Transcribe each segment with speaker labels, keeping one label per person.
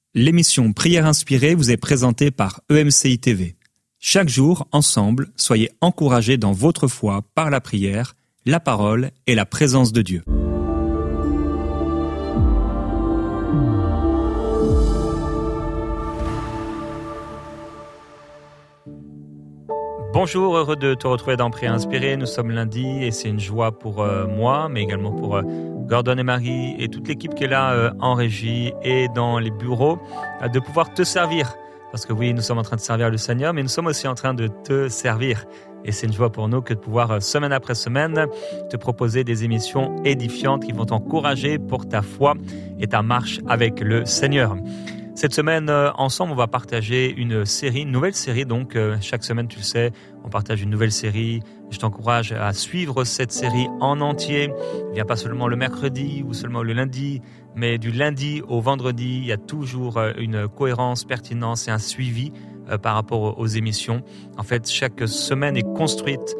Speaker 1: L'émission Prière inspirée vous est présentée par EMCI TV. Chaque jour, ensemble, soyez encouragés dans votre foi par la prière, la parole et la présence de Dieu. Bonjour, heureux de te retrouver dans Prière inspirée. Nous sommes lundi et c'est une joie pour moi, mais également pour Gordon et Marie et toute l'équipe qui est là en régie et dans les bureaux, de pouvoir te servir. Parce que oui, nous sommes en train de servir le Seigneur, mais nous sommes aussi en train de te servir. Et c'est une joie pour nous que de pouvoir, semaine après semaine, te proposer des émissions édifiantes qui vont t'encourager pour ta foi et ta marche avec le Seigneur. Cette semaine, ensemble, on va partager une nouvelle série. Donc, chaque semaine, tu le sais, on partage une nouvelle série. Je t'encourage à suivre cette série en entier. Il n'y a pas seulement le mercredi ou seulement le lundi, mais du lundi au vendredi, il y a toujours une cohérence, pertinence et un suivi par rapport aux émissions. En fait, chaque semaine est construite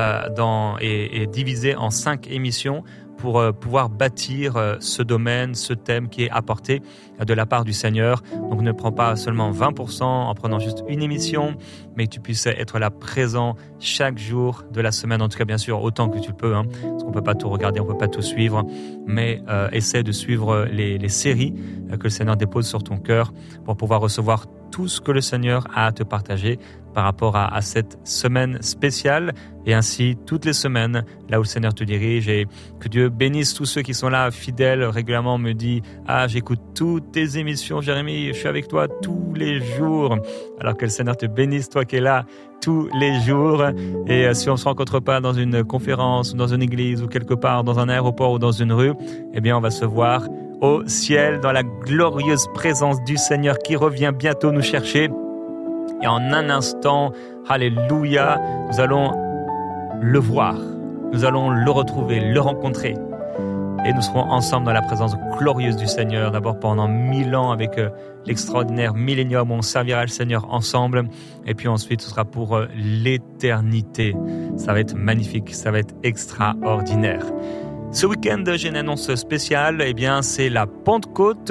Speaker 1: et divisée en 5 émissions pour pouvoir bâtir ce domaine, ce thème qui est apporté de la part du Seigneur. Donc ne prends pas seulement 20% en prenant juste une émission, mais que tu puisses être là présent chaque jour de la semaine, en tout cas bien sûr autant que tu le peux, parce qu'on peut pas tout regarder, on peut pas tout suivre, mais essaie de suivre les séries que le Seigneur dépose sur ton cœur pour pouvoir recevoir tout ce que le Seigneur a à te partager par rapport à cette semaine spéciale et ainsi toutes les semaines là où le Seigneur te dirige, et que Dieu bénisse tous ceux qui sont là fidèles régulièrement. Me dit j'écoute toutes tes émissions Jérémy, je suis avec toi tous les jours. Alors que le Seigneur te bénisse, toi qui es là tous les jours. Et si on se rencontre pas dans une conférence ou dans une église ou quelque part dans un aéroport ou dans une rue, eh bien on va se voir au ciel dans la glorieuse présence du Seigneur qui revient bientôt nous chercher. Et en un instant, alléluia, nous allons le voir, nous allons le retrouver, le rencontrer. Et nous serons ensemble dans la présence glorieuse du Seigneur, d'abord pendant 1000 ans avec l'extraordinaire millénium où on servira le Seigneur ensemble. Et puis ensuite, ce sera pour l'éternité. Ça va être magnifique, ça va être extraordinaire. Ce week-end, j'ai une annonce spéciale. Eh bien, c'est la Pentecôte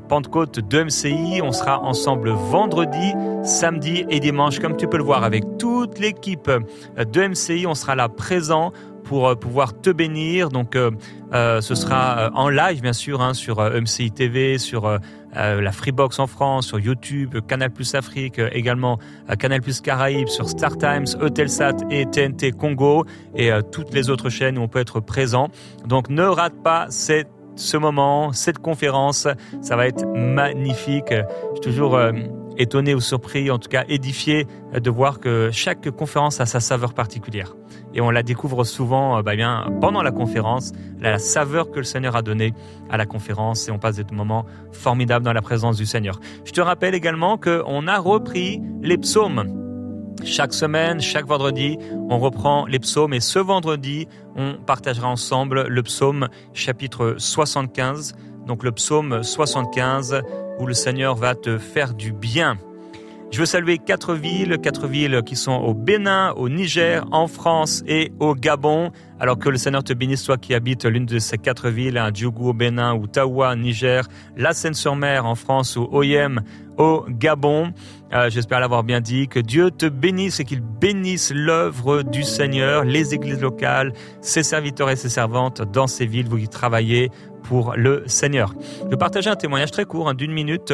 Speaker 1: de MCI. On sera ensemble vendredi, samedi et dimanche, comme tu peux le voir, avec toute l'équipe de MCI. On sera là présent pour pouvoir te bénir. Donc, ce sera en live, bien sûr, sur MCI TV, sur la Freebox en France, sur YouTube, Canal Plus Afrique, également Canal Plus Caraïbes, sur Star Times, Eutelsat et TNT Congo, et toutes les autres chaînes où on peut être présent. Donc, ne rate pas ce moment, cette conférence. Ça va être magnifique. Je suis toujours étonné ou surpris, en tout cas édifié, de voir que chaque conférence a sa saveur particulière. Et on la découvre souvent pendant la conférence, la saveur que le Seigneur a donnée à la conférence, et on passe des moments formidables dans la présence du Seigneur. Je te rappelle également qu'on a repris les psaumes. Chaque semaine, chaque vendredi, on reprend les psaumes, et ce vendredi, on partagera ensemble le psaume chapitre 75, donc le psaume 75, où le Seigneur va te faire du bien. Je veux saluer 4 villes qui sont au Bénin, au Niger, en France et au Gabon. Alors que le Seigneur te bénisse, toi qui habites l'une de ces 4 villes, Djougou au Bénin, ou Tawa, Niger, La Seine-sur-Mer en France, ou Oyem au Gabon. J'espère l'avoir bien dit. Que Dieu te bénisse et qu'il bénisse l'œuvre du Seigneur, les églises locales, ses serviteurs et ses servantes dans ces villes où vous y travaillez pour le Seigneur. Je vais partager un témoignage très court, d'1 minute,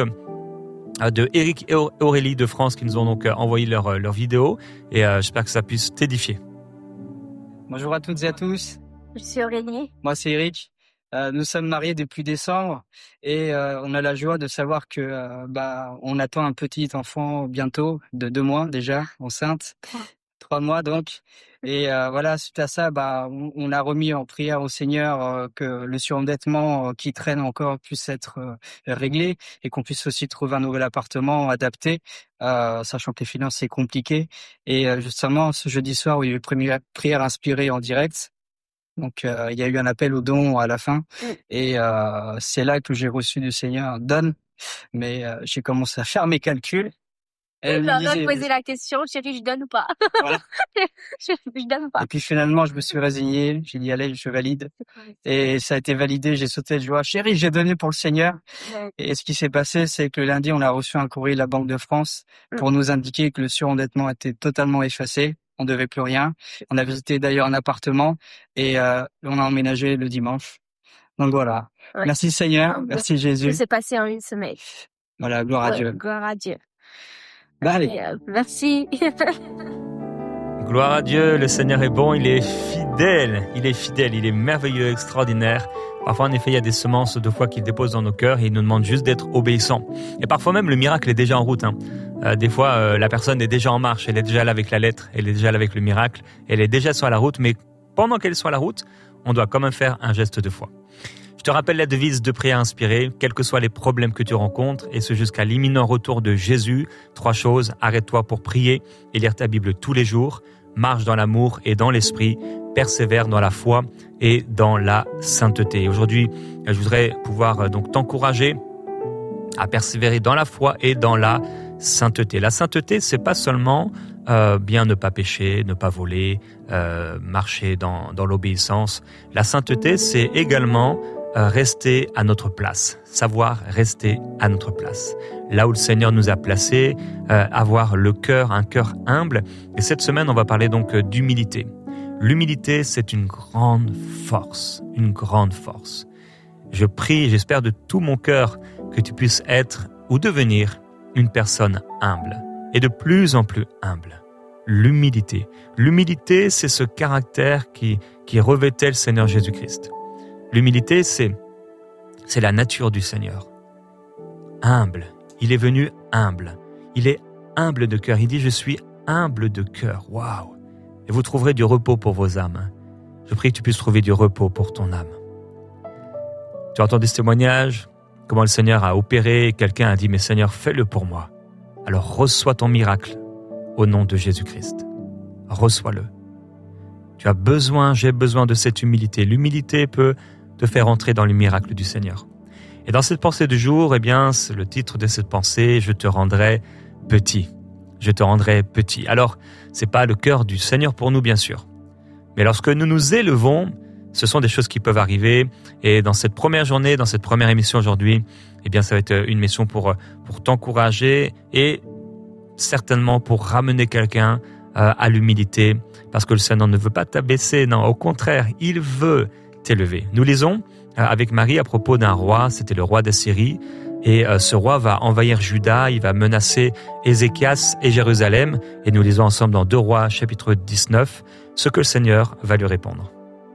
Speaker 1: de Eric et Aurélie de France, qui nous ont donc envoyé leur vidéo, et j'espère que ça puisse t'édifier.
Speaker 2: Bonjour à toutes et à tous.
Speaker 3: Je suis Aurélie.
Speaker 2: Moi, c'est Eric. Nous sommes mariés depuis décembre, et on a la joie de savoir que on attend un petit enfant bientôt, de 2 mois déjà, enceinte. 3 mois donc. Et voilà, suite à ça, on a remis en prière au Seigneur que le surendettement qui traîne encore puisse être réglé, et qu'on puisse aussi trouver un nouvel appartement adapté, sachant que les finances c'est compliqué. Et justement, ce jeudi soir où il y a eu une prière inspirée en direct, donc il y a eu un appel au don à la fin, et c'est là que j'ai reçu du Seigneur donne. Mais j'ai commencé à faire mes calculs. Elle me disait,
Speaker 3: poser la question, chérie, je donne ou pas?
Speaker 2: voilà.
Speaker 3: Je donne pas.
Speaker 2: Et puis finalement, je me suis résigné. J'ai dit, allez, je valide. Et ça a été validé. J'ai sauté de joie. Chérie, j'ai donné pour le Seigneur.
Speaker 3: Ouais.
Speaker 2: Et ce qui s'est passé, c'est que le lundi, on a reçu un courrier de la Banque de France pour nous indiquer que le surendettement était totalement effacé. On devait plus rien. On a visité d'ailleurs un appartement et on a emménagé le dimanche. Donc voilà.
Speaker 3: Ouais.
Speaker 2: Merci Seigneur. Merci
Speaker 3: Ça
Speaker 2: Jésus.
Speaker 3: s'est passé en une semaine.
Speaker 2: Voilà, gloire à Dieu.
Speaker 3: Gloire à Dieu.
Speaker 2: Bah, allez.
Speaker 3: Et, merci.
Speaker 1: Gloire à Dieu, le Seigneur est bon, il est fidèle, il est merveilleux, extraordinaire. Parfois, en effet, il y a des semences de foi qu'il dépose dans nos cœurs et il nous demande juste d'être obéissants. Et parfois même, le miracle est déjà en route. Des fois, la personne est déjà en marche, elle est déjà là avec la lettre, elle est déjà là avec le miracle, elle est déjà sur la route, mais pendant qu'elle est sur la route, on doit quand même faire un geste de foi. Je te rappelle la devise de prière inspirée, quels que soient les problèmes que tu rencontres, et ce jusqu'à l'imminent retour de Jésus. 3 choses, arrête-toi pour prier et lire ta Bible tous les jours, marche dans l'amour et dans l'esprit, persévère dans la foi et dans la sainteté. Aujourd'hui, je voudrais pouvoir donc t'encourager à persévérer dans la foi et dans la sainteté. La sainteté, c'est pas seulement bien ne pas pécher, ne pas voler, marcher dans l'obéissance. La sainteté, c'est également rester à notre place, savoir rester à notre place. Là où le Seigneur nous a placés, avoir un cœur humble. Et cette semaine, on va parler donc d'humilité. L'humilité, c'est une grande force, une grande force. Je prie, j'espère de tout mon cœur que tu puisses être ou devenir une personne humble et de plus en plus humble. L'humilité. L'humilité, c'est ce caractère qui revêtait le Seigneur Jésus-Christ. L'humilité, c'est la nature du Seigneur. Humble. Il est venu humble. Il est humble de cœur. Il dit, je suis humble de cœur. Waouh! Et vous trouverez du repos pour vos âmes. Je prie que tu puisses trouver du repos pour ton âme. Tu as entendu ce témoignage? Comment le Seigneur a opéré, quelqu'un a dit, mais Seigneur, fais-le pour moi. Alors reçois ton miracle au nom de Jésus-Christ. Reçois-le. J'ai besoin de cette humilité. L'humilité peut te faire entrer dans le miracle du Seigneur. Et dans cette pensée du jour, c'est le titre de cette pensée, je te rendrai petit. Je te rendrai petit. Alors, c'est pas le cœur du Seigneur pour nous, bien sûr. Mais lorsque nous nous élevons, ce sont des choses qui peuvent arriver. Et dans cette première journée, dans cette première émission aujourd'hui, ça va être une mission pour t'encourager et certainement pour ramener quelqu'un à l'humilité. Parce que le Seigneur ne veut pas t'abaisser. Non, au contraire, il veut t'élever. Nous lisons avec Marie à propos d'un roi, c'était le roi d'Assyrie. Et ce roi va envahir Juda, il va menacer Ézéchias et Jérusalem. Et nous lisons ensemble dans 2 Rois, chapitre 19, ce que le Seigneur va lui répondre.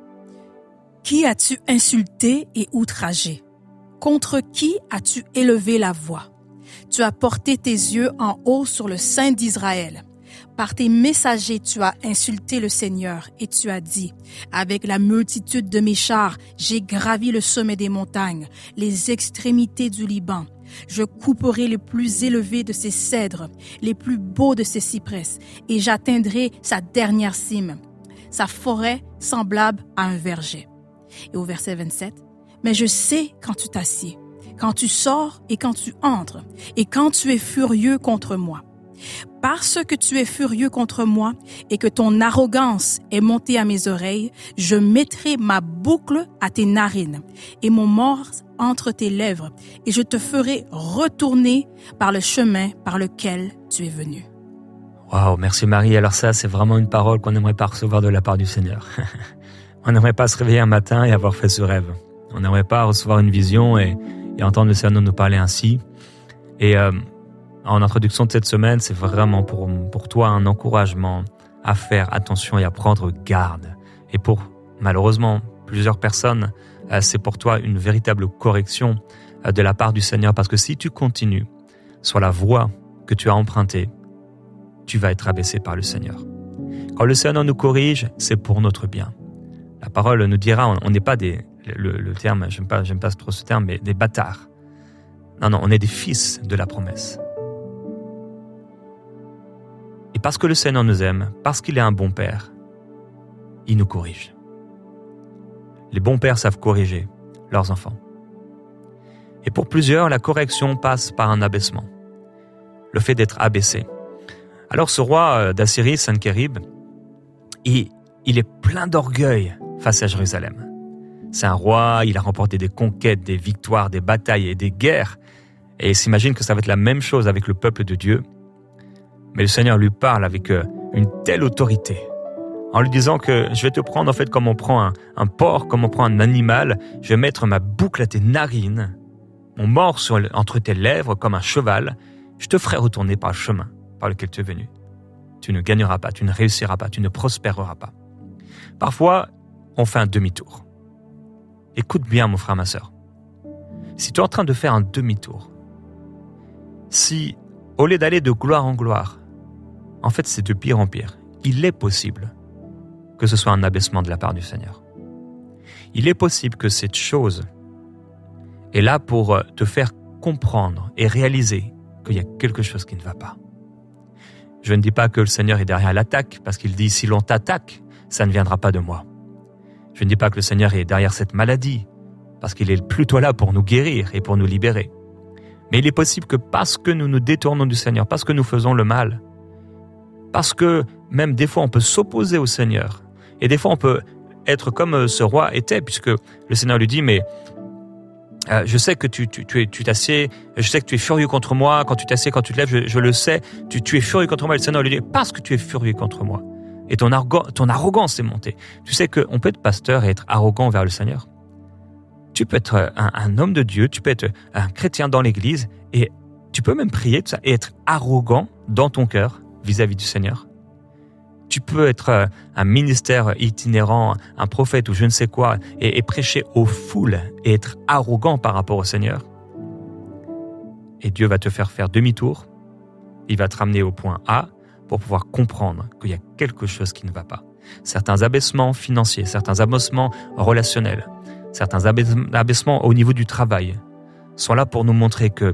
Speaker 4: Qui as-tu insulté et outragé? Contre qui as-tu élevé la voix? Tu as porté tes yeux en haut sur le Saint d'Israël. Par tes messagers, tu as insulté le Seigneur et tu as dit, avec la multitude de mes chars, j'ai gravi le sommet des montagnes, les extrémités du Liban. Je couperai les plus élevés de ses cèdres, les plus beaux de ses cyprès, et j'atteindrai sa dernière cime, sa forêt semblable à un verger. Et au verset 27, mais je sais quand tu t'assieds, quand tu sors et quand tu entres, et quand tu es furieux contre moi. Parce que tu es furieux contre moi et que ton arrogance est montée à mes oreilles, je mettrai ma boucle à tes narines et mon mors entre tes lèvres, et je te ferai retourner par le chemin par lequel tu es venu.
Speaker 1: Waouh, merci Marie. Alors ça, c'est vraiment une parole qu'on n'aimerait pas recevoir de la part du Seigneur. On n'aimerait pas se réveiller un matin et avoir fait ce rêve. On n'aimerait pas recevoir une vision et entendre le Seigneur nous parler ainsi. Et en introduction de cette semaine, c'est vraiment pour toi un encouragement à faire attention et à prendre garde. Et pour, malheureusement, plusieurs personnes, c'est pour toi une véritable correction de la part du Seigneur, parce que si tu continues sur la voie que tu as empruntée, tu vas être abaissé par le Seigneur. Quand le Seigneur nous corrige, c'est pour notre bien. La parole nous dira, on n'est pas le terme, j'aime pas trop ce terme, mais des bâtards. Non, on est des fils de la promesse. Et parce que le Seigneur nous aime, parce qu'il est un bon père, il nous corrige. Les bons pères savent corriger leurs enfants. Et pour plusieurs, la correction passe par un abaissement. Le fait d'être abaissé. Alors ce roi d'Assyrie, Sennachérib, il est plein d'orgueil face à Jérusalem. C'est un roi, il a remporté des conquêtes, des victoires, des batailles et des guerres. Et il s'imagine que ça va être la même chose avec le peuple de Dieu. Mais le Seigneur lui parle avec une telle autorité, en lui disant que je vais te prendre en fait comme on prend un porc, comme on prend un animal, je vais mettre ma boucle à tes narines, mon morceau entre tes lèvres comme un cheval, je te ferai retourner par le chemin par lequel tu es venu. Tu ne gagneras pas, tu ne réussiras pas, tu ne prospéreras pas. Parfois, on fait un demi-tour. Écoute bien mon frère, ma sœur. Si tu es en train de faire un demi-tour, si au lieu d'aller de gloire en gloire, en fait c'est de pire en pire, il est possible que ce soit un abaissement de la part du Seigneur. Il est possible que cette chose est là pour te faire comprendre et réaliser qu'il y a quelque chose qui ne va pas. Je ne dis pas que le Seigneur est derrière l'attaque, parce qu'il dit « si l'on t'attaque, ça ne viendra pas de moi ». Je ne dis pas que le Seigneur est derrière cette maladie, parce qu'il est plutôt là pour nous guérir et pour nous libérer. Mais il est possible que parce que nous nous détournons du Seigneur, parce que nous faisons le mal, parce que même des fois on peut s'opposer au Seigneur, et des fois on peut être comme ce roi était, puisque le Seigneur lui dit « mais je sais que tu t'assieds, je sais que tu es furieux contre moi, quand tu t'assieds, quand tu te lèves, je le sais, tu es furieux contre moi. » Et le Seigneur lui dit « parce que tu es furieux contre moi, et ton arrogance est montée. » Tu sais qu'on peut être pasteur et être arrogant vers le Seigneur. Tu peux être un homme de Dieu, tu peux être un chrétien dans l'église, et tu peux même prier tout ça, et être arrogant dans ton cœur vis-à-vis du Seigneur. Tu peux être un ministère itinérant, un prophète ou je ne sais quoi, et prêcher aux foules et être arrogant par rapport au Seigneur. Et Dieu va te faire demi-tour. Il va te ramener au point A pour pouvoir comprendre qu'il y a quelque chose qui ne va pas. Certains abaissements financiers, certains abaissements relationnels, certains abaissements au niveau du travail sont là pour nous montrer que,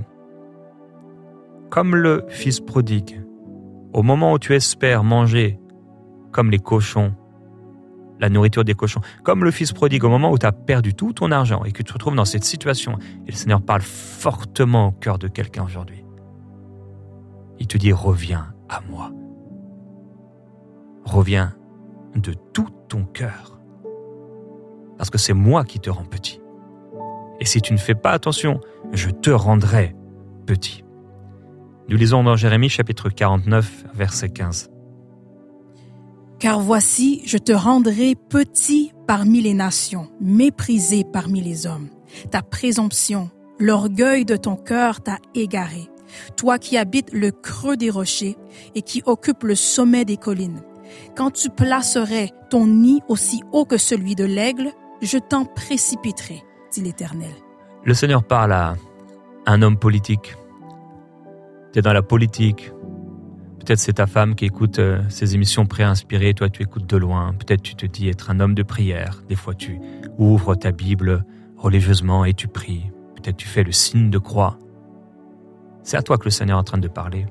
Speaker 1: comme le fils prodigue, au moment où tu espères manger comme les cochons, la nourriture des cochons, comme le fils prodigue, au moment où tu as perdu tout ton argent et que tu te retrouves dans cette situation, et le Seigneur parle fortement au cœur de quelqu'un aujourd'hui. Il te dit, reviens à moi. Reviens de tout ton cœur. Parce que c'est moi qui te rends petit. Et si tu ne fais pas attention, je te rendrai petit. Nous lisons dans Jérémie chapitre 49, verset 15.
Speaker 4: Car voici, je te rendrai petit parmi les nations, méprisé parmi les hommes. Ta présomption, l'orgueil de ton cœur t'a égaré. Toi qui habites le creux des rochers et qui occupes le sommet des collines. Quand tu placerais ton nid aussi haut que celui de l'aigle, je t'en précipiterai, dit l'Éternel.
Speaker 1: Le Seigneur parle à un homme politique. Tu es dans la politique. Peut-être c'est ta femme qui écoute ces émissions pré-inspirées, toi tu écoutes de loin. Peut-être tu te dis être un homme de prière. Des fois tu ouvres ta Bible religieusement et tu pries. Peut-être tu fais le signe de croix. C'est à toi que le Seigneur est en train de parler.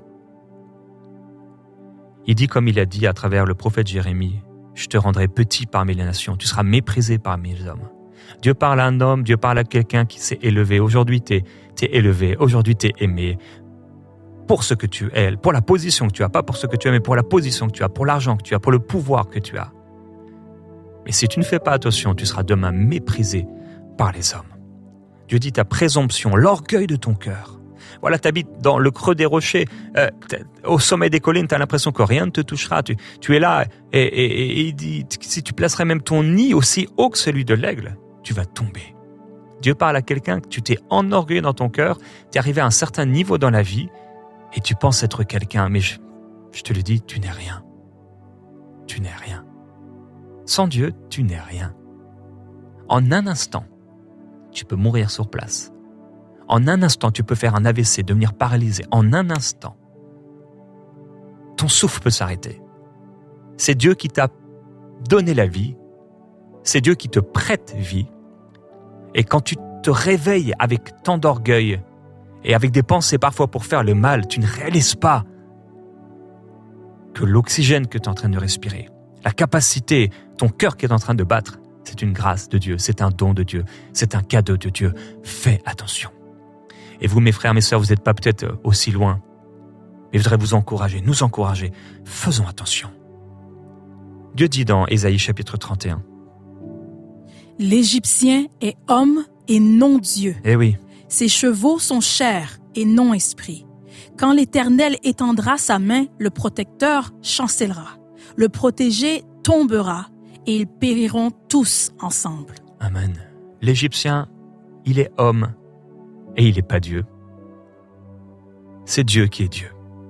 Speaker 1: Il dit comme il a dit à travers le prophète Jérémie, « Je te rendrai petit parmi les nations, tu seras méprisé parmi les hommes. » Dieu parle à un homme, Dieu parle à quelqu'un qui s'est élevé. Aujourd'hui t'es élevé, aujourd'hui t'es aimé. Pour ce que tu es, pour la position que tu as, pas pour ce que tu es, mais pour la position que tu as, pour l'argent que tu as, pour le pouvoir que tu as. Mais si tu ne fais pas attention, tu seras demain méprisé par les hommes. Dieu dit ta présomption, l'orgueil de ton cœur. Voilà, tu habites dans le creux des rochers, au sommet des collines, tu as l'impression que rien ne te touchera. Tu es là et il dit, si tu placerais même ton nid aussi haut que celui de l'aigle, tu vas tomber. Dieu parle à quelqu'un que tu t'es enorgueilli dans ton cœur, tu es arrivé à un certain niveau dans la vie, et tu penses être quelqu'un, mais je te le dis, tu n'es rien. Tu n'es rien. Sans Dieu, tu n'es rien. En un instant, tu peux mourir sur place. En un instant, tu peux faire un AVC, devenir paralysé. En un instant, ton souffle peut s'arrêter. C'est Dieu qui t'a donné la vie. C'est Dieu qui te prête vie. Et quand tu te réveilles avec tant d'orgueil, et avec des pensées parfois pour faire le mal, tu ne réalises pas que l'oxygène que tu es en train de respirer, la capacité, ton cœur qui est en train de battre, c'est une grâce de Dieu, c'est un don de Dieu, c'est un cadeau de Dieu. Fais attention. Et vous, mes frères, mes sœurs, vous n'êtes pas peut-être aussi loin. Mais je voudrais vous encourager, nous encourager. Faisons attention. Dieu dit dans Ésaïe chapitre 31.
Speaker 4: L'Égyptien est homme et non Dieu.
Speaker 1: Eh oui,
Speaker 4: Ses chevaux sont chair et non esprit. Quand l'Éternel étendra sa main, le protecteur chancellera. Le protégé tombera et ils périront tous ensemble.
Speaker 1: amen. L'Égyptien, il est homme et il n'est pas Dieu. C'est Dieu qui est Dieu.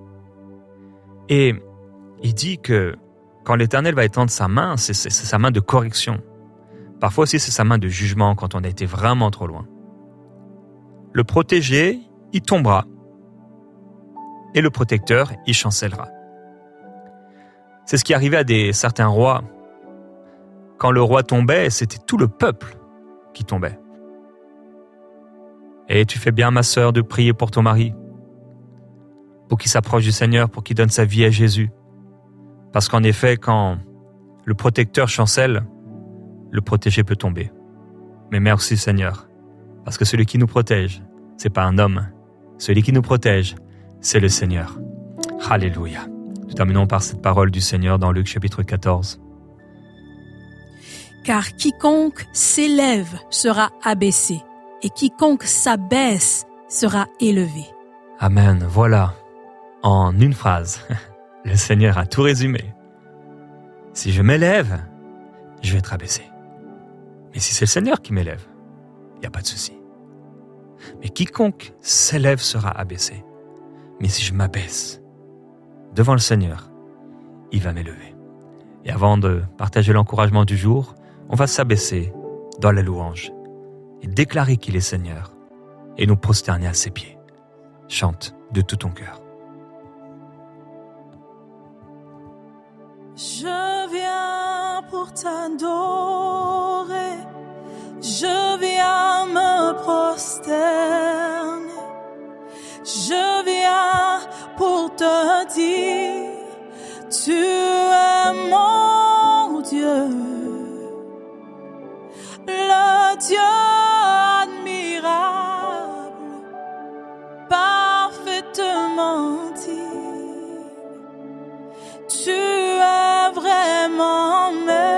Speaker 1: Et il dit que quand l'Éternel va étendre sa main, c'est sa main de correction. Parfois aussi, c'est sa main de jugement quand on a été vraiment trop loin. Le protégé, il tombera. Et le protecteur, il chancellera. C'est ce qui arrivait à certains rois. Quand le roi tombait, c'était tout le peuple qui tombait. Et tu fais bien, ma sœur, de prier pour ton mari, pour qu'il s'approche du Seigneur, pour qu'il donne sa vie à Jésus. Parce qu'en effet, quand le protecteur chancelle, le protégé peut tomber. Mais merci Seigneur, parce que celui qui nous protège, c'est pas un homme. Celui qui nous protège, c'est le Seigneur. Alléluia. Nous terminons par cette parole du Seigneur dans Luc chapitre 14.
Speaker 4: Car quiconque s'élève sera abaissé, et quiconque s'abaisse sera élevé.
Speaker 1: Amen. Voilà, en une phrase, le Seigneur a tout résumé. Si je m'élève, je vais être abaissé. Mais si c'est le Seigneur qui m'élève, il n'y a pas de souci. Mais quiconque s'élève sera abaissé. Mais si je m'abaisse devant le Seigneur, il va m'élever. Et avant de partager l'encouragement du jour, on va s'abaisser dans la louange et déclarer qu'il est Seigneur et nous prosterner à ses pieds. Chante de tout ton cœur.
Speaker 5: Je viens pour t'adorer, je viens me prosterner, je viens pour te dire, tu es mon Dieu, le Dieu admirable, parfaitement digne. Tu es vraiment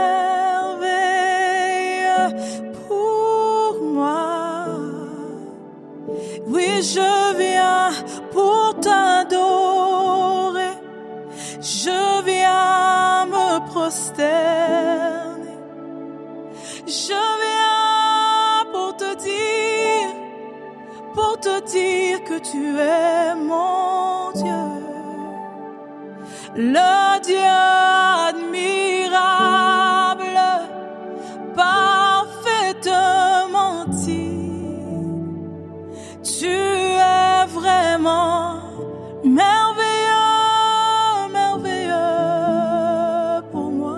Speaker 5: merveilleux pour moi. Oui, je viens pour t'adorer. Je viens me prosterner. Je viens pour te dire que tu es mon Dieu. Le Dieu admirable, parfaitement digne. Tu es vraiment merveilleux, merveilleux pour moi.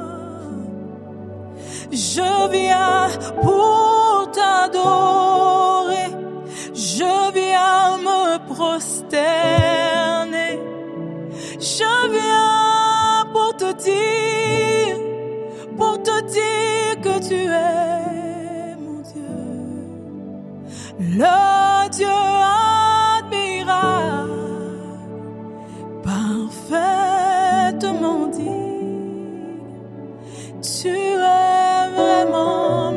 Speaker 5: Je viens pour t'adorer, je viens me prosterner. Je viens pour te dire que tu es mon Dieu, le Dieu admirable, parfaitement digne. Tu es vraiment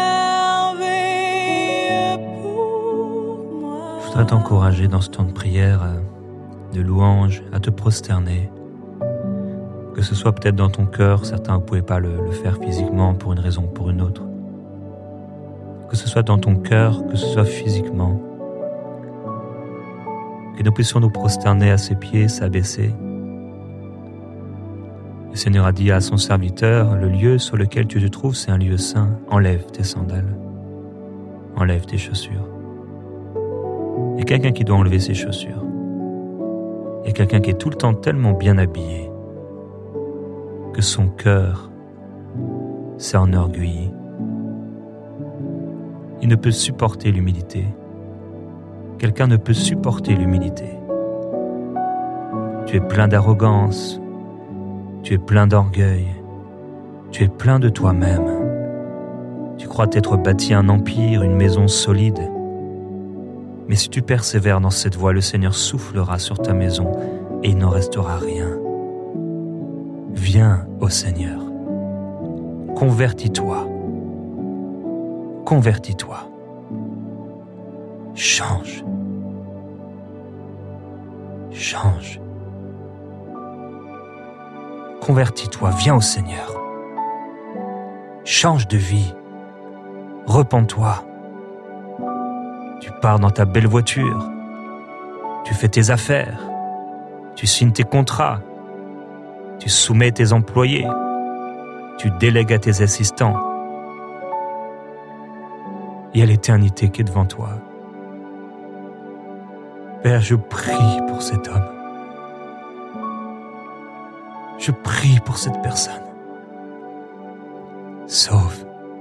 Speaker 5: merveilleux pour moi.
Speaker 1: Je voudrais t'encourager dans ce temps de prière, de louange, à te prosterner. Que ce soit peut-être dans ton cœur, certains ne pouvaient pas le faire physiquement pour une raison ou pour une autre. Que ce soit dans ton cœur, que ce soit physiquement. Que nous puissions nous prosterner à ses pieds, s'abaisser. Le Seigneur a dit à son serviteur, le lieu sur lequel tu te trouves, c'est un lieu saint. Enlève tes sandales. Enlève tes chaussures. Il y a quelqu'un qui doit enlever ses chaussures. Il y a quelqu'un qui est tout le temps tellement bien habillé que son cœur s'est enorgueilli. Il ne peut supporter l'humilité. Quelqu'un ne peut supporter l'humilité. Tu es plein d'arrogance, tu es plein d'orgueil, tu es plein de toi-même. Tu crois t'être bâti un empire, une maison solide. Mais si tu persévères dans cette voie, le Seigneur soufflera sur ta maison et il n'en restera rien. Viens au Seigneur. Convertis-toi. Convertis-toi. Change. Change. Convertis-toi, viens au Seigneur. Change de vie. Repens-toi. Tu pars dans ta belle voiture. Tu fais tes affaires. Tu signes tes contrats. Tu soumets tes employés. Tu délègues à tes assistants. Il y a l'éternité qui est devant toi. Père, je prie pour cet homme. Je prie pour cette personne. Sauve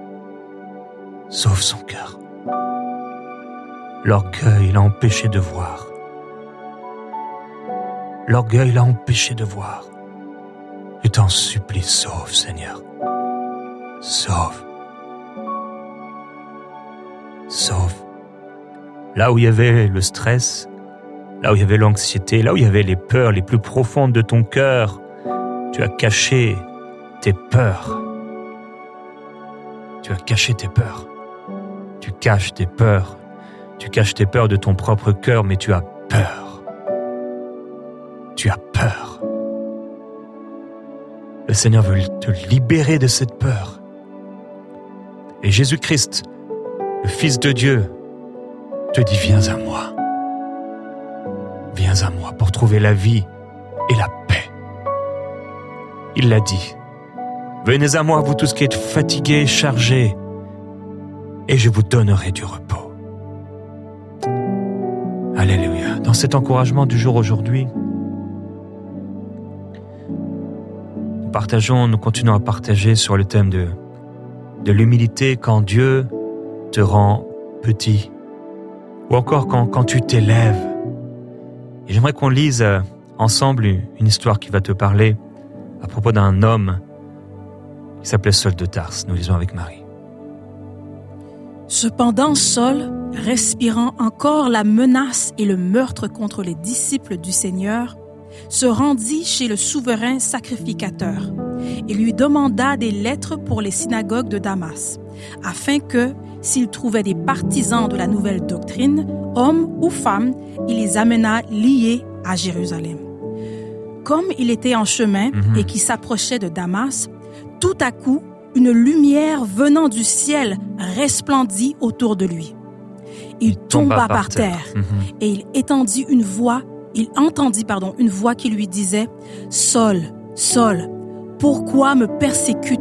Speaker 1: son cœur. L'orgueil l'a empêché de voir. L'orgueil l'a empêché de voir. Je t'en supplie, sauve, Seigneur. Sauve. Sauve. Là où il y avait le stress, là où il y avait l'anxiété, là où il y avait les peurs les plus profondes de ton cœur, tu as caché tes peurs. Tu as caché tes peurs. Tu caches tes peurs. Tu caches tes peurs de ton propre cœur, mais tu as peur. Tu as peur. Le Seigneur veut te libérer de cette peur. Et Jésus-Christ, le Fils de Dieu, te dit, viens à moi. Viens à moi pour trouver la vie et la paix. Il l'a dit. Venez à moi, vous tous qui êtes fatigués et chargés, et je vous donnerai du repos. Alléluia. Dans cet encouragement du jour aujourd'hui, nous continuons à partager sur le thème de l'humilité quand Dieu te rend petit, ou encore quand tu t'élèves. Et j'aimerais qu'on lise ensemble une histoire qui va te parler à propos d'un homme qui s'appelait Saul de Tarse. Nous lisons avec Marie.
Speaker 4: Cependant, Saul, respirant encore la menace et le meurtre contre les disciples du Seigneur, se rendit chez le souverain sacrificateur et lui demanda des lettres pour les synagogues de Damas, afin que, s'il trouvait des partisans de la nouvelle doctrine, hommes ou femmes, il les amena liés à Jérusalem. Comme il était en chemin et qu'il s'approchait de Damas, tout à coup, une lumière venant du ciel resplendit autour de lui. Il tomba par terre et il entendit une voix qui lui disait « Saul, Saul, pourquoi me persécutes-tu »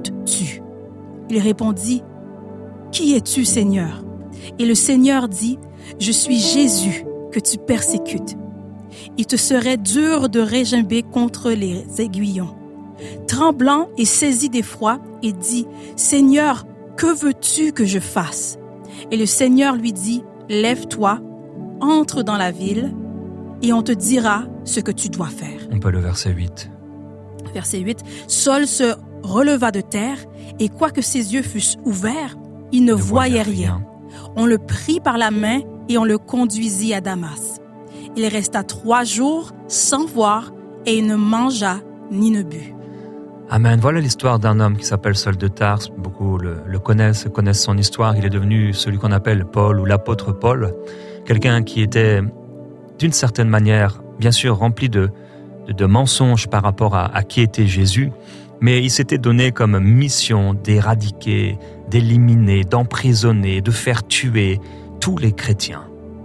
Speaker 4: Il répondit « Qui es-tu, Seigneur » Et le Seigneur dit « Je suis Jésus que tu persécutes. Il te serait dur de régimber contre les aiguillons. » Tremblant et saisi d'effroi, il dit « Seigneur, que veux-tu que je fasse » Et le Seigneur lui dit « Lève-toi, entre dans la ville, et on te dira ce que tu dois faire. »
Speaker 1: On peut le verset 8.
Speaker 4: Verset 8. Saul se releva de terre, et quoique ses yeux fussent ouverts, il ne voyait rien. On le prit par la main et on le conduisit à Damas. Il resta 3 jours sans voir, et il ne mangea ni ne but.
Speaker 1: Amen. Voilà l'histoire d'un homme qui s'appelle Saul de Tarse. Beaucoup le connaissent son histoire. Il est devenu celui qu'on appelle Paul ou l'apôtre Paul. Quelqu'un qui était, d'une certaine manière, bien sûr, rempli de mensonges par rapport à qui était Jésus. Mais il s'était donné comme mission d'éradiquer, d'éliminer, d'emprisonner, de faire tuer tous les chrétiens.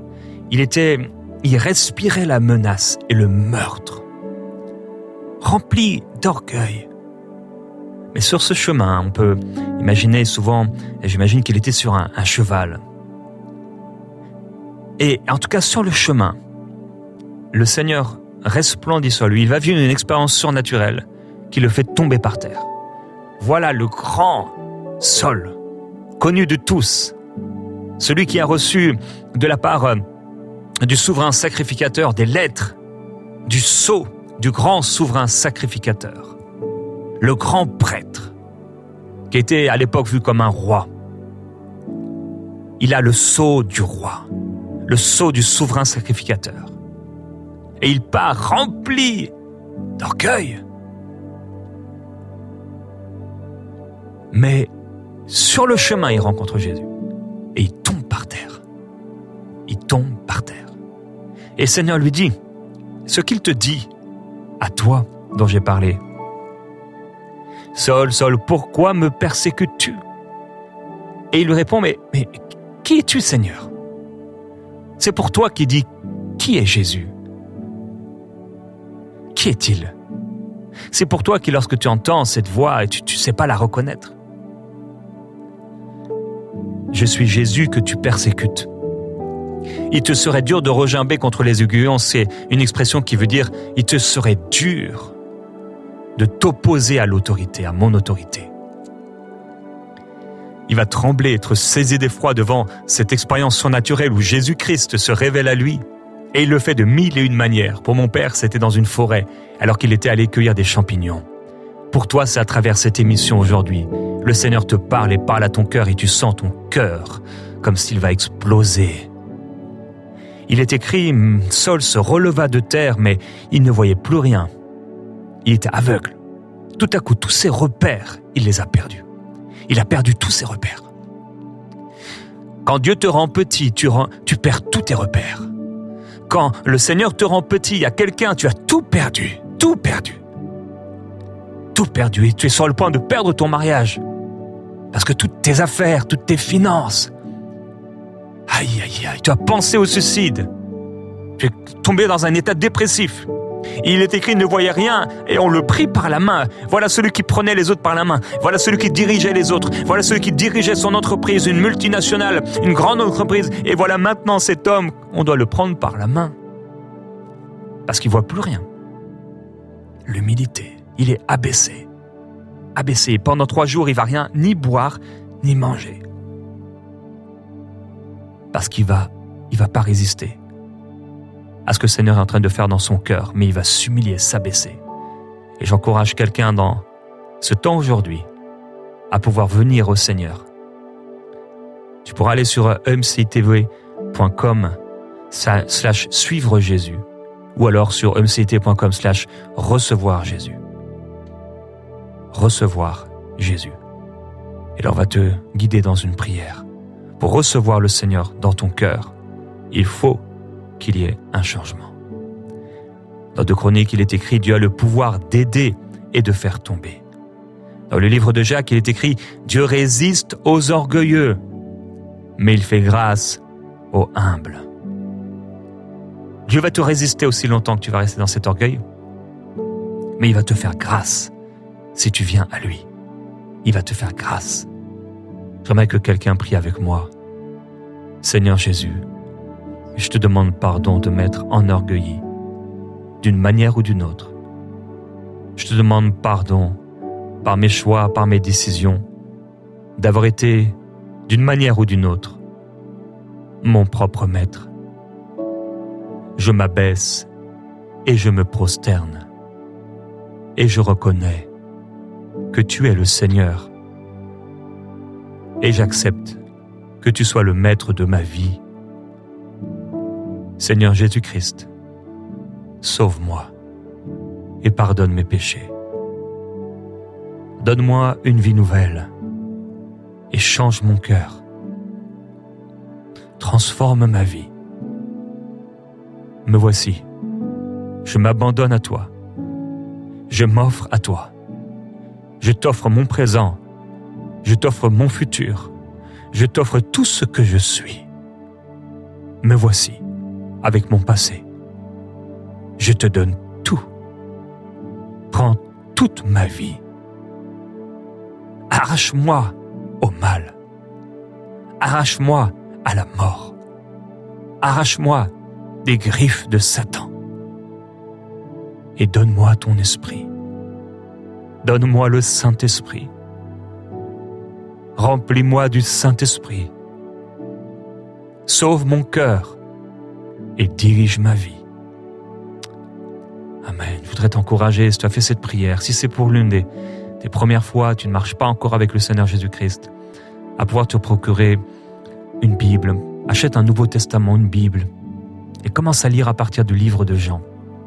Speaker 1: Il respirait la menace et le meurtre. Rempli d'orgueil. Mais sur ce chemin, on peut imaginer souvent, et j'imagine qu'il était sur un cheval. Et en tout cas, sur le chemin, le Seigneur resplendit sur lui. Il va vivre une expérience surnaturelle qui le fait tomber par terre. Voilà le grand Saul, connu de tous, celui qui a reçu de la part du souverain sacrificateur des lettres, du sceau du grand souverain sacrificateur. Le grand prêtre, qui était à l'époque vu comme un roi. Il a le sceau du roi, le sceau du souverain sacrificateur. Et il part rempli d'orgueil. Mais sur le chemin, il rencontre Jésus. Et il tombe par terre. Il tombe par terre. Et le Seigneur lui dit, ce qu'il te dit, à toi dont j'ai parlé. Saul, Saul, pourquoi me persécutes-tu? Et il lui répond, mais qui es-tu, Seigneur? C'est pour toi qui dis, qui est Jésus? Qui est-il? C'est pour toi qui, lorsque tu entends cette voix, tu ne sais pas la reconnaître. Je suis Jésus que tu persécutes. Il te serait dur de regimber contre les aiguillons, c'est une expression qui veut dire « il te serait dur de t'opposer à l'autorité, à mon autorité ». Il va trembler, être saisi d'effroi devant cette expérience surnaturelle où Jésus-Christ se révèle à lui. Et il le fait de 1001 manières. Pour mon père, c'était dans une forêt, alors qu'il était allé cueillir des champignons. Pour toi, c'est à travers cette émission aujourd'hui. Le Seigneur te parle et parle à ton cœur et tu sens ton cœur comme s'il va exploser. Il est écrit, Saul se releva de terre, mais il ne voyait plus rien. Il était aveugle. Tout à coup, tous ses repères, il les a perdus. Il a perdu tous ses repères. Quand Dieu te rend petit, tu perds tous tes repères. Quand le Seigneur te rend petit, il y a quelqu'un, tu as tout perdu, tout perdu. Tout perdu, et tu es sur le point de perdre ton mariage. Parce que toutes tes affaires, toutes tes finances, aïe, aïe, aïe, tu as pensé au suicide. Tu es tombé dans un état dépressif. Il est écrit, il ne voyait rien, et on le prit par la main. Voilà celui qui prenait les autres par la main. Voilà celui qui dirigeait les autres. Voilà celui qui dirigeait son entreprise, une multinationale, une grande entreprise. Et voilà maintenant cet homme, on doit le prendre par la main. Parce qu'il ne voit plus rien. L'humilité, il est abaissé. Abaissé. Pendant 3 jours, il ne va rien ni boire, ni manger. Parce qu'il va pas résister à ce que le Seigneur est en train de faire dans son cœur, mais il va s'humilier, s'abaisser. Et j'encourage quelqu'un dans ce temps aujourd'hui à pouvoir venir au Seigneur. Tu pourras aller sur emcitv.com/suivre Jésus ou alors sur emcitv.com/recevoir Jésus. Recevoir Jésus. Et là, on va te guider dans une prière. Pour recevoir le Seigneur dans ton cœur, il faut qu'il y ait un changement. Dans 2 Chroniques, il est écrit « Dieu a le pouvoir d'aider et de faire tomber ». Dans le livre de Jacques, il est écrit « Dieu résiste aux orgueilleux, mais il fait grâce aux humbles ». Dieu va te résister aussi longtemps que tu vas rester dans cet orgueil, mais il va te faire grâce si tu viens à lui. Il va te faire grâce. J'aimerais que quelqu'un prie avec moi. Seigneur Jésus, je te demande pardon de m'être enorgueilli d'une manière ou d'une autre. Je te demande pardon par mes choix, par mes décisions, d'avoir été d'une manière ou d'une autre mon propre maître. Je m'abaisse et je me prosterne et je reconnais que tu es le Seigneur et j'accepte que tu sois le maître de ma vie. Seigneur Jésus-Christ, sauve-moi et pardonne mes péchés. Donne-moi une vie nouvelle et change mon cœur. Transforme ma vie. Me voici, je m'abandonne à toi. Je m'offre à toi. Je t'offre mon présent. Je t'offre mon futur. Je t'offre tout ce que je suis. Me voici, avec mon passé. Je te donne tout. Prends toute ma vie. Arrache-moi au mal. Arrache-moi à la mort. Arrache-moi des griffes de Satan. Et donne-moi ton esprit. Donne-moi le Saint-Esprit. Remplis-moi du Saint-Esprit. Sauve mon cœur et dirige ma vie. Amen. Je voudrais t'encourager, si tu as fait cette prière, si c'est pour l'une des premières fois, tu ne marches pas encore avec le Seigneur Jésus-Christ, à pouvoir te procurer une Bible. Achète un Nouveau Testament, une Bible, et commence à lire à partir du livre de Jean.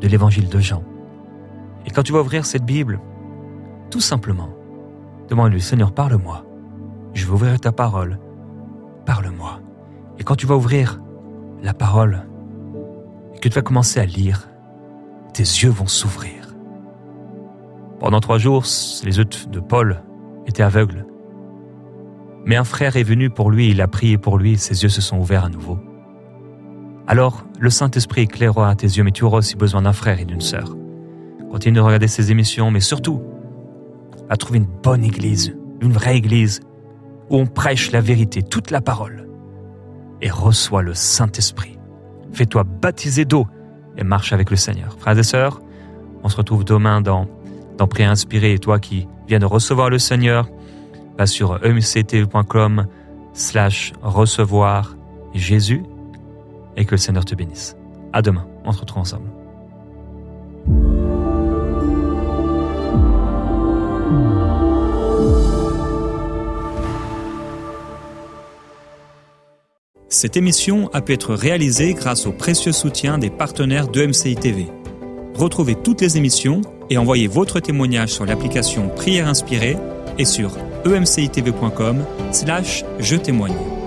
Speaker 1: de l'évangile de Jean. Et quand tu vas ouvrir cette Bible, tout simplement, demande-lui, Seigneur, parle-moi. Je vais ouvrir ta parole. Parle-moi. Et quand tu vas ouvrir la parole et que tu vas commencer à lire, tes yeux vont s'ouvrir. Pendant 3 jours, les yeux de Paul étaient aveugles. Mais un frère est venu pour lui, il a prié pour lui, ses yeux se sont ouverts à nouveau. Alors, le Saint-Esprit éclairera tes yeux, mais tu auras aussi besoin d'un frère et d'une sœur. Continue de regarder ces émissions, mais surtout, à trouver une bonne église, une vraie église, où on prêche la vérité, toute la parole, et reçois le Saint-Esprit. Fais-toi baptiser d'eau et marche avec le Seigneur. Frères et sœurs, on se retrouve demain dans Prière inspirée. Et toi qui viens de recevoir le Seigneur, va sur emctv.com/recevoir Jésus et que le Seigneur te bénisse. À demain, on se retrouve ensemble. Cette émission a pu être réalisée grâce au précieux soutien des partenaires d'EMCI TV. Retrouvez toutes les émissions et envoyez votre témoignage sur l'application Prière inspirée et sur emcitv.com/je témoigne.